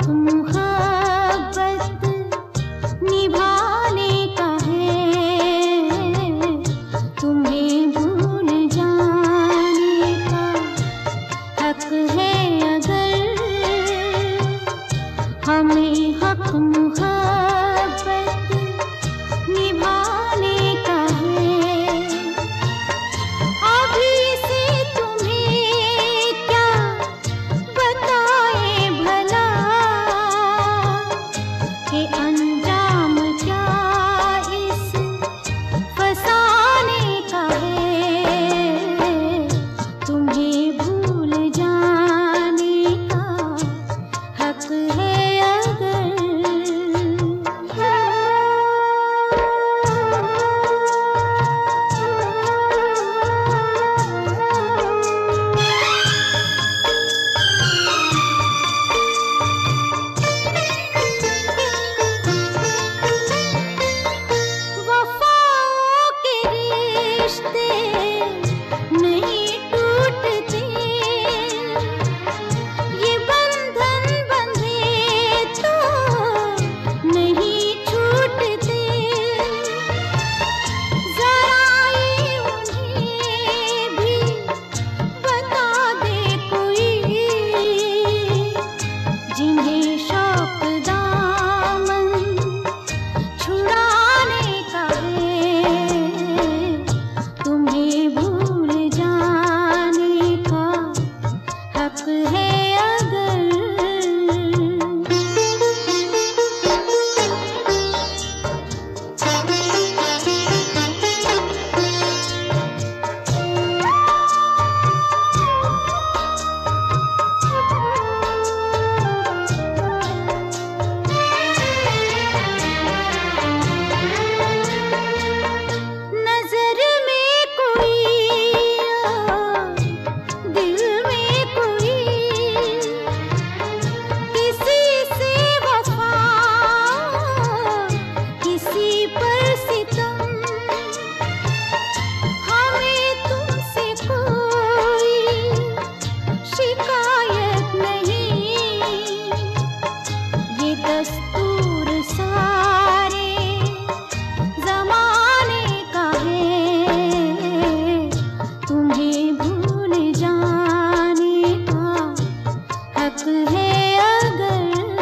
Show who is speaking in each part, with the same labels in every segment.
Speaker 1: मोहब्बत निभाने का है, तुम्हें भूल जाने का हक है अगर हमें हक मोहब्बत निभाने का है। अभी से तुम्हें क्या बताएं भला कि अंजाम क्या इस फसाने का है, तुम्हें भूल जाने का हक है अगर। वफाओं के रिश्ते नहीं टूटते, ये बंधन बंधे तो नहीं छूटते। जरा ये उन्हें भी बता दे कोई, जिन्हें शौक दामन छुड़ाने का है, तुम्हें भूल जाने का हक है अगर। नजर में कोई और दिल में कोई, किसी से वफा किसी पर सितम, हमें तुमसे कोई शिकायत नहीं, ये दस्तूर सारे जमाने का है, तुम्हें भूल जाने का हक है अगर।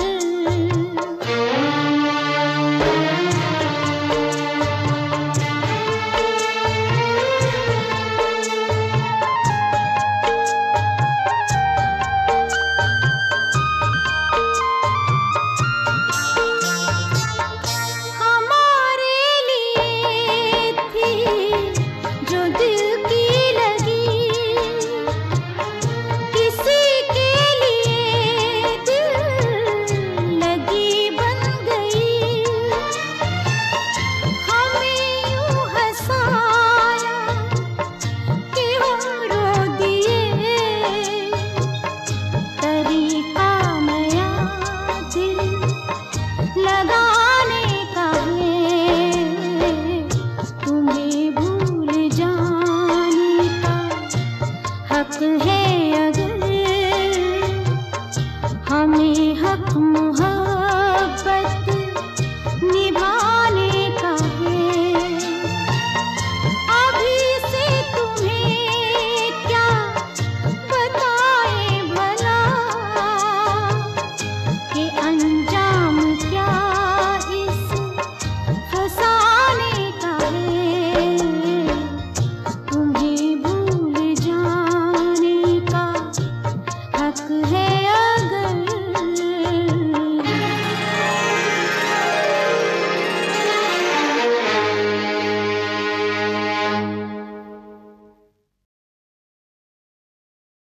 Speaker 1: हमारे लिए थी जो दिल की लगी, किसी के लिए दिल लगी बन गई। हमें यूं हंसाया कि हम रो दिए, तरीका नया दिल लगाने का है, तुम्हें भूल जाने का हक है अगर हमें हक मोहब्बत